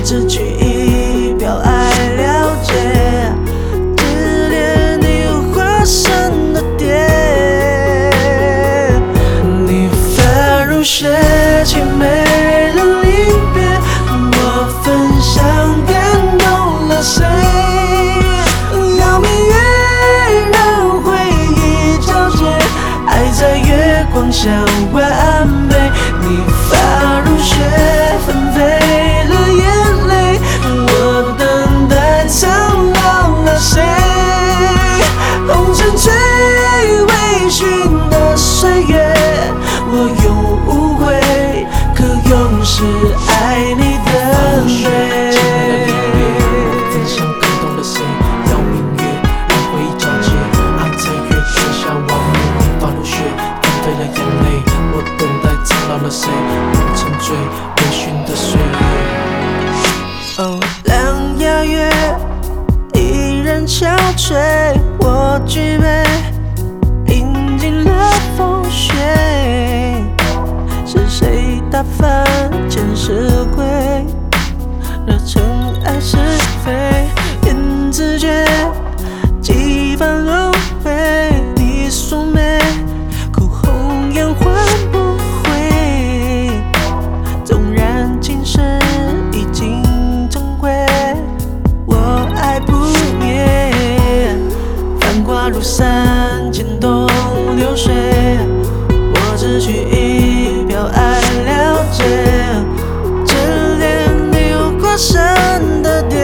只取一表爱了解，指点你化身的蝶。你发如雪，凄美的离别，我分享感动了谁？邀明月让回忆交接，爱在月光下完美。你发如雪，纷飞了眼泪，我等待苍老了谁？红尘醉微醺的岁月，我永无悔，可永是爱你的美。 分享感动了谁？邀明月让回忆交接，爱在月光下完美。你发如雪，纷飞了眼泪，我等待苍老了谁？红尘醉微醺的岁月。 哦，两牙月依然憔悴，我举杯饮尽了风雪。是谁打翻前世轨，惹尘埃是非？言自觉，几番轮回，你素眉，哭红颜换不回。纵然今生已经珍贵，我爱不灭。繁华如山，牵动流水，我只取一表爱了解，指点你化身的蝶。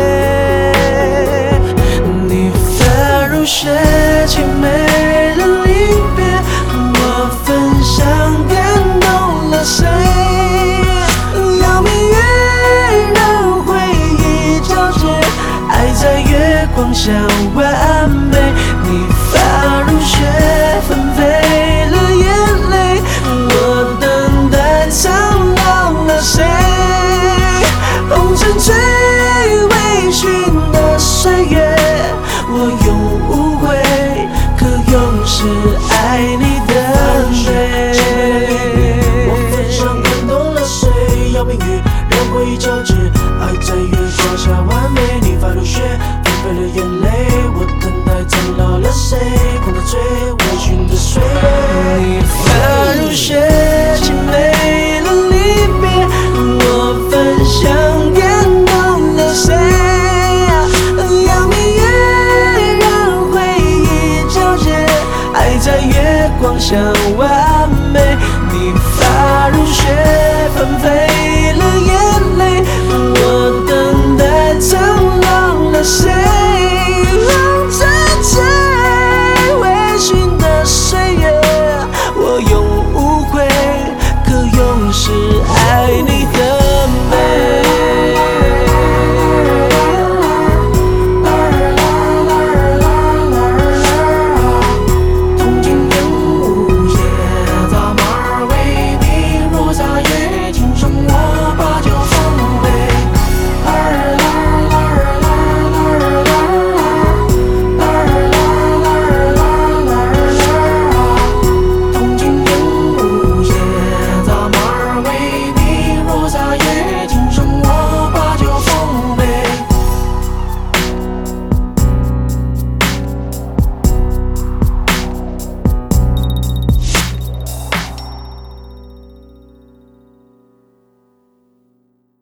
你发如雪，凄美的离别，我分享感动了谁？邀明月让回忆交接，爱在月光下完美。你发如雪，纷飞了眼泪，我等待苍老了谁？红尘醉微醺的岁月，我永无悔，可永是爱你的美。 我分享感动了谁？邀明月让回忆交接。